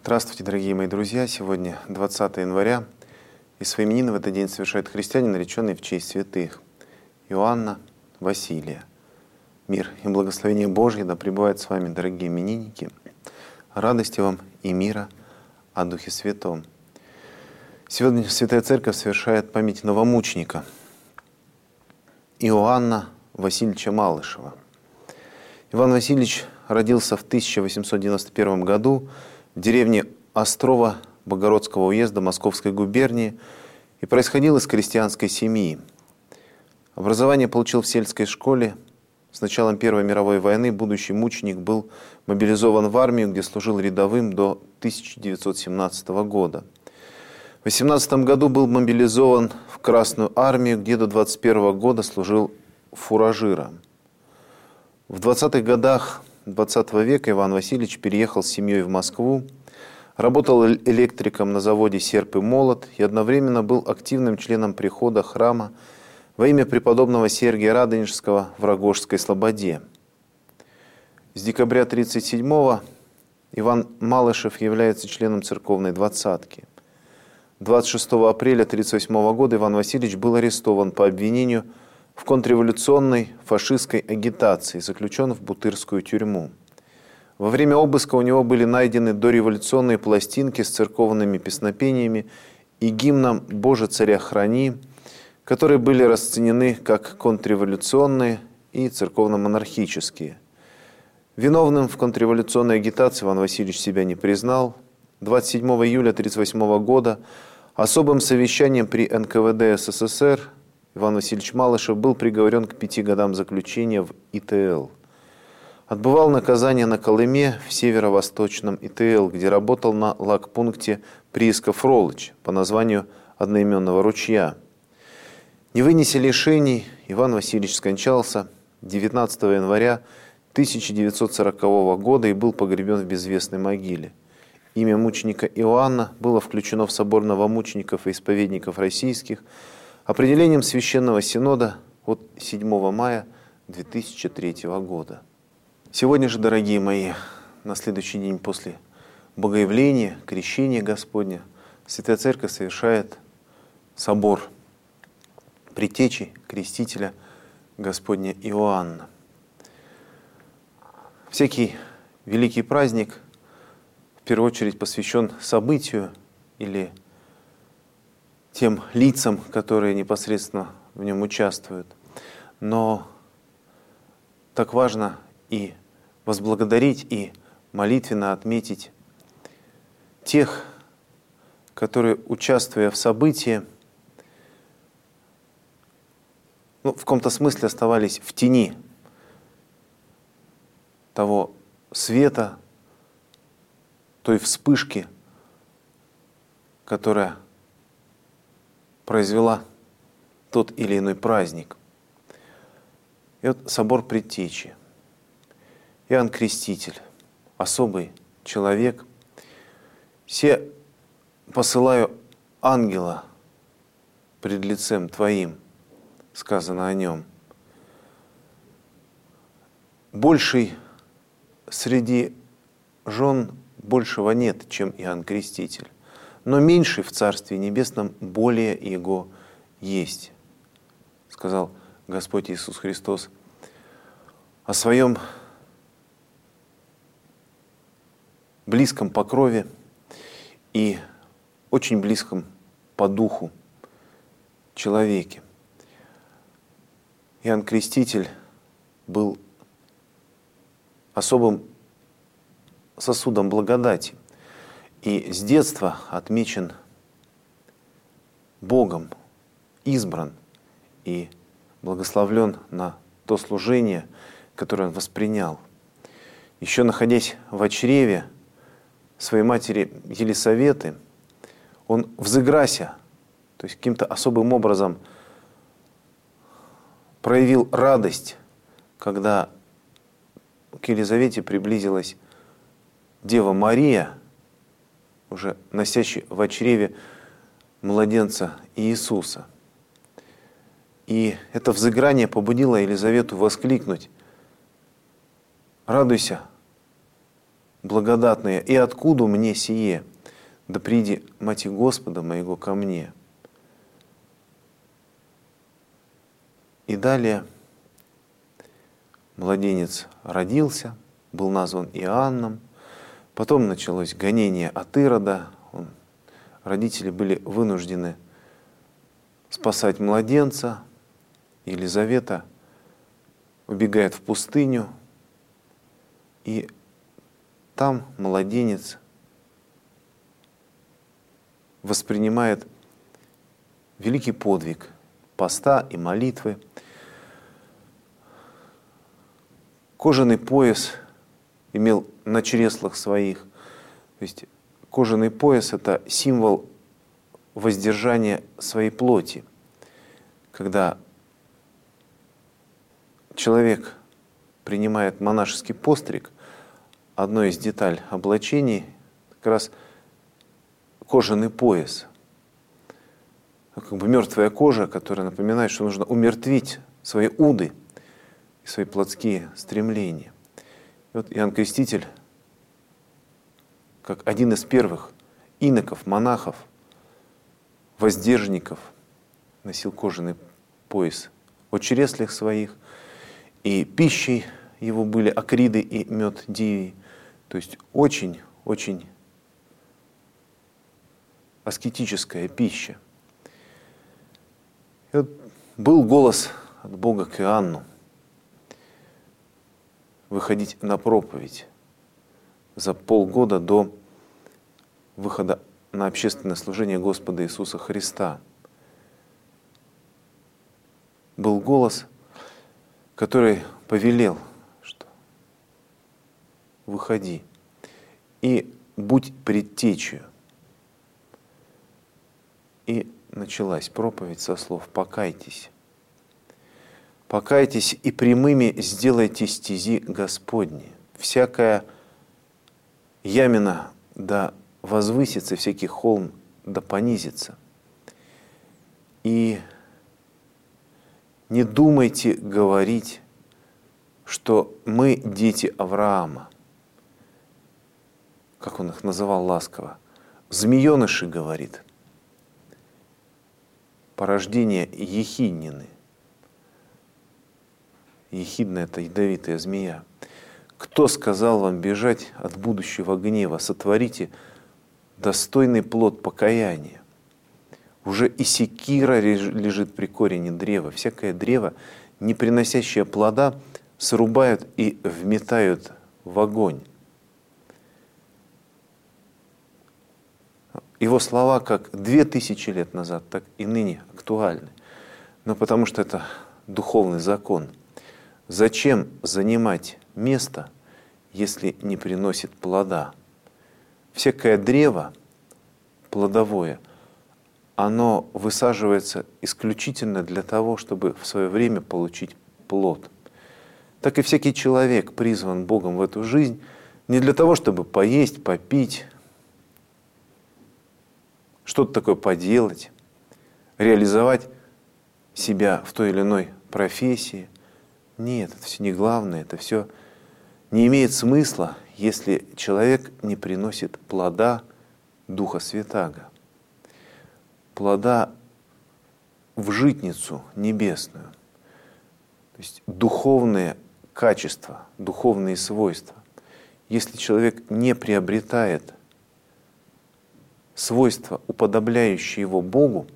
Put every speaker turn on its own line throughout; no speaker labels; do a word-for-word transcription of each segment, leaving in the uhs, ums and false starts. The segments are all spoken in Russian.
Здравствуйте, дорогие мои друзья! Сегодня двадцатое января, и свои именины в этот день совершают христиане, нареченные в честь святых Иоанна, Василия. Мир и благословение Божье да пребывает с вами, дорогие именинники. Радости вам и мира о Духе Святом. Сегодня Святая Церковь совершает память новомученика Иоанна Васильевича Малышева. Иван Васильевич родился в тысяча восемьсот девяносто первом году в деревне Острова Богородского уезда Московской губернии и происходил из крестьянской семьи. Образование получил в сельской школе. С началом Первой мировой войны будущий мученик был мобилизован в армию, где служил рядовым до тысяча девятьсот семнадцатого года. В тысяча девятьсот восемнадцатом году был мобилизован в Красную армию, где до двадцать первого года служил фуражиром. В двадцатых годах двадцатого века Иван Васильевич переехал с семьей в Москву, работал электриком на заводе «Серп и молот» и одновременно был активным членом прихода храма во имя преподобного Сергия Радонежского в Рогожской слободе. С декабря тридцать седьмого Иван Малышев является членом церковной двадцатки. двадцать шестого апреля тридцать восьмого года Иван Васильевич был арестован по обвинению в контрреволюционной фашистской агитации, заключен в Бутырскую тюрьму. Во время обыска у него были найдены дореволюционные пластинки с церковными песнопениями и гимном «Боже, царя храни», которые были расценены как контрреволюционные и церковно-монархические. Виновным в контрреволюционной агитации Иван Васильевич себя не признал. двадцать седьмого июля тридцать восьмого года особым совещанием при эн ка вэ дэ эс эс эс эр Иван Васильевич Малышев был приговорен к пяти годам заключения в и тэ эл. Отбывал наказание на Колыме в северо-восточном и тэ эл, где работал на лагпункте Приисков-Ролыч по названию одноименного ручья. Не вынеся лишений, Иван Васильевич скончался девятнадцатого января тысяча девятьсот сорокового года и был погребен в безвестной могиле. Имя мученика Иоанна было включено в собор новомучеников и исповедников российских определением Священного Синода от седьмого мая две тысячи третьего года. Сегодня же, дорогие мои, на следующий день после Богоявления, Крещения Господня, Святая Церковь совершает собор предтечи Крестителя Господня Иоанна. Всякий великий праздник в первую очередь посвящен событию или тем лицам, которые непосредственно в нем участвуют. Но так важно и возблагодарить, и молитвенно отметить тех, которые, участвуя в событии, ну, в каком-то смысле оставались в тени того света, той вспышки, которая произвела тот или иной праздник. И вот собор предтечи. Иоанн Креститель, особый человек. Се посылаю ангела пред лицем Твоим, сказано о нем. Больший среди жен большего нет, чем Иоанн Креститель. Но меньший в Царстве Небесном более его есть, сказал Господь Иисус Христос о своем близком по крови и очень близком по духу человеке. Иоанн Креститель был особым сосудом благодати и с детства отмечен Богом, избран и благословлен на то служение, которое он воспринял. Еще находясь в чреве своей матери Елисаветы, он взыграся, то есть каким-то особым образом проявил радость, когда к Елизавете приблизилась Дева Мария, уже носящая в чреве младенца Иисуса. И это взыграние побудило Елизавету воскликнуть: «Радуйся, благодатная, и откуда мне сие? Да приди, Мати Господа моего, ко мне». И далее младенец родился, был назван Иоанном. Потом началось гонение от Ирода. Он, родители были вынуждены спасать младенца. Елизавета убегает в пустыню, и там младенец воспринимает великий подвиг поста и молитвы. Кожаный пояс имел на чреслах своих. То есть кожаный пояс — это символ воздержания своей плоти. Когда человек принимает монашеский постриг, одной из деталей облачений как раз кожаный пояс. Как бы мертвая кожа, которая напоминает, что нужно умертвить свои уды и свои плотские стремления. И вот Иоанн Креститель, как один из первых иноков, монахов, воздержников, носил кожаный пояс о чреслах своих, и пищей его были акриды и мед дивий. То есть очень-очень аскетическая пища. И вот был голос от Бога к Иоанну выходить на проповедь за полгода до выхода на общественное служение Господа Иисуса Христа. Был голос, который повелел, что выходи и будь предтечью. И началась проповедь со слов «покайтесь». «Покайтесь и прямыми сделайте стези Господни. Всякая ямина да возвысится, всякий холм да понизится. И не думайте говорить, что мы дети Авраама». Как он их называл ласково? «Змееныши, — говорит, — порождение Ехиднины». Ехидна — это ядовитая змея. «Кто сказал вам бежать от будущего гнева? Сотворите достойный плод покаяния. Уже и секира лежит при корени древа. Всякое древо, не приносящее плода, срубают и вметают в огонь». Его слова как две тысячи лет назад, так и ныне актуальны. Но потому что это духовный закон. Зачем занимать место, если не приносит плода? Всякое древо плодовое, оно высаживается исключительно для того, чтобы в свое время получить плод. Так и всякий человек призван Богом в эту жизнь не для того, чтобы поесть, попить, что-то такое поделать, реализовать себя в той или иной профессии. Нет, это все не главное, это все не имеет смысла, если человек не приносит плода Духа Святаго, плода в житницу небесную, то есть духовные качества, духовные свойства. Если человек не приобретает свойства, уподобляющие его Богу,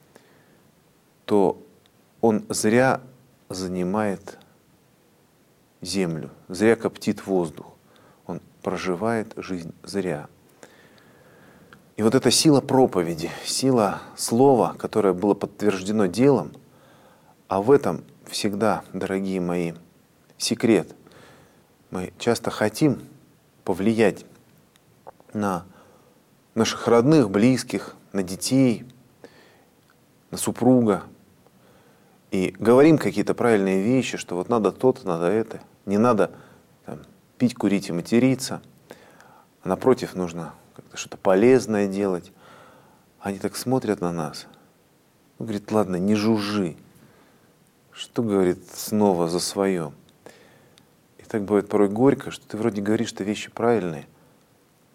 то он зря занимает землю, зря коптит воздух. Он проживает жизнь зря. И вот эта сила проповеди, сила слова, которое было подтверждено делом, а в этом всегда, дорогие мои, секрет. Мы часто хотим повлиять на наших родных, близких, на детей, на супруга. И говорим какие-то правильные вещи, что вот надо то-то, надо это. Не надо там, пить, курить и материться. А напротив, нужно как-то что-то полезное делать. Они так смотрят на нас. Ну, говорит, ладно, не жужжи. Что, говорит, снова за свое? И так бывает порой горько, что ты вроде говоришь, что вещи правильные,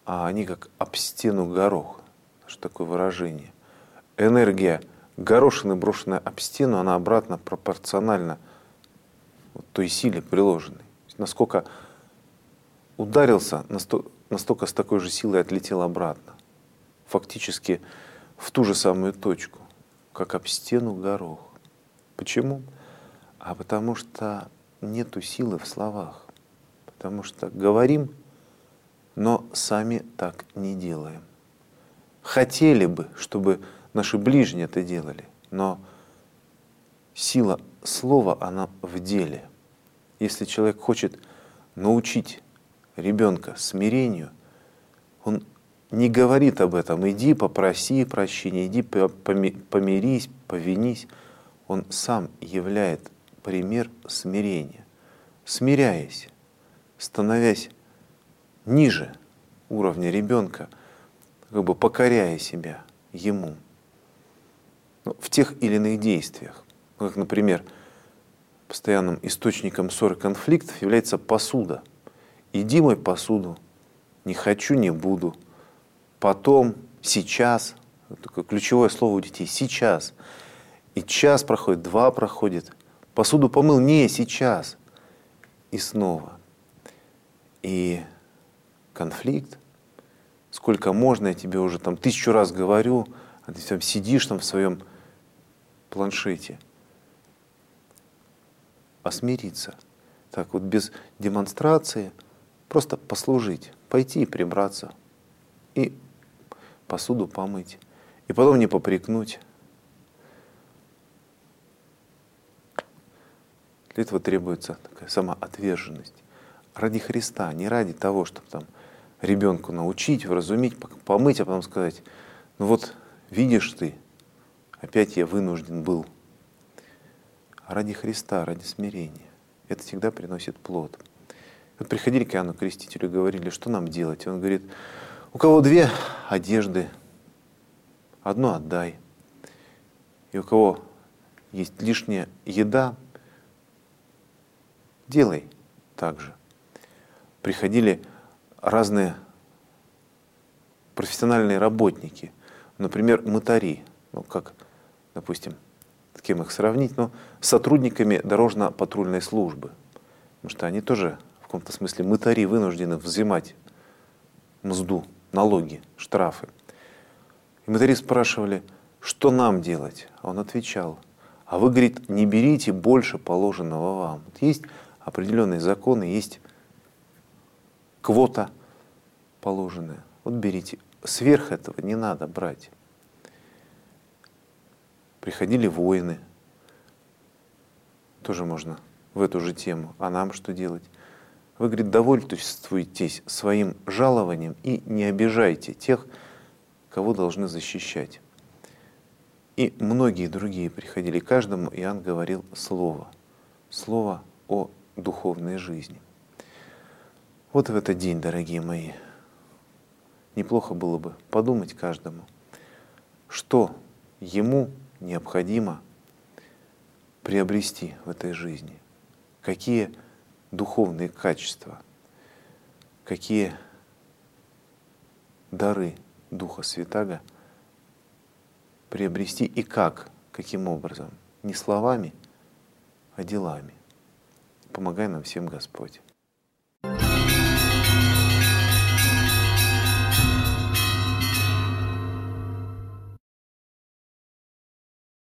а они как об стену горох. Что такое выражение? Энергия горошины, брошенная об стену, она обратно пропорциональна вот той силе приложенной. Насколько ударился, настолько с такой же силой отлетел обратно. Фактически в ту же самую точку, как об стену горох. Почему? А потому что нету силы в словах. Потому что говорим, но сами так не делаем. Хотели бы, чтобы наши ближние это делали, но сила слова, она в деле. Если человек хочет научить ребенка смирению, он не говорит об этом: иди попроси прощения, иди помирись, повинись. Он сам являет пример смирения. Смиряясь, становясь ниже уровня ребенка, как бы покоряя себя ему в тех или иных действиях. Как, например, постоянным источником ссор и конфликтов является посуда. Иди мой посуду, не хочу, не буду. Потом, сейчас, такое ключевое слово у детей, сейчас. И час проходит, два проходит. Посуду помыл, не сейчас. И снова. И конфликт. Сколько можно, я тебе уже там тысячу раз говорю, а ты там сидишь там в своем планшете. А смириться. Так вот без демонстрации, просто послужить, пойти и прибраться. И посуду помыть. И потом не попрекнуть. Для этого требуется такая самоотверженность. Ради Христа, не ради того, чтобы там ребенку научить, вразумить, помыть, а потом сказать: ну вот видишь ты, опять я вынужден был. А ради Христа, ради смирения. Это всегда приносит плод. Вот приходили к Иоанну Крестителю и говорили: что нам делать? И он говорит: у кого две одежды, одну отдай. И у кого есть лишняя еда, делай так же. Приходили разные профессиональные работники, например, мытари, ну как, допустим, с кем их сравнить, но с сотрудниками дорожно-патрульной службы, потому что они тоже в каком-то смысле мытари, вынуждены взимать мзду, налоги, штрафы. И мытари спрашивали: что нам делать? А он отвечал: а вы, говорит, не берите больше положенного вам. Вот есть определенные законы, есть квота положенная. Вот берите. Сверх этого не надо брать. Приходили воины. Тоже можно в эту же тему. А нам что делать? Вы, говорит, довольствуйтесь своим жалованием и не обижайте тех, кого должны защищать. И многие другие приходили. Каждому Иоанн говорил слово. Слово о духовной жизни. Вот в этот день, дорогие мои, неплохо было бы подумать каждому, что ему необходимо приобрести в этой жизни, какие духовные качества, какие дары Духа Святаго приобрести и как, каким образом, не словами, а делами. Помогай нам всем Господь.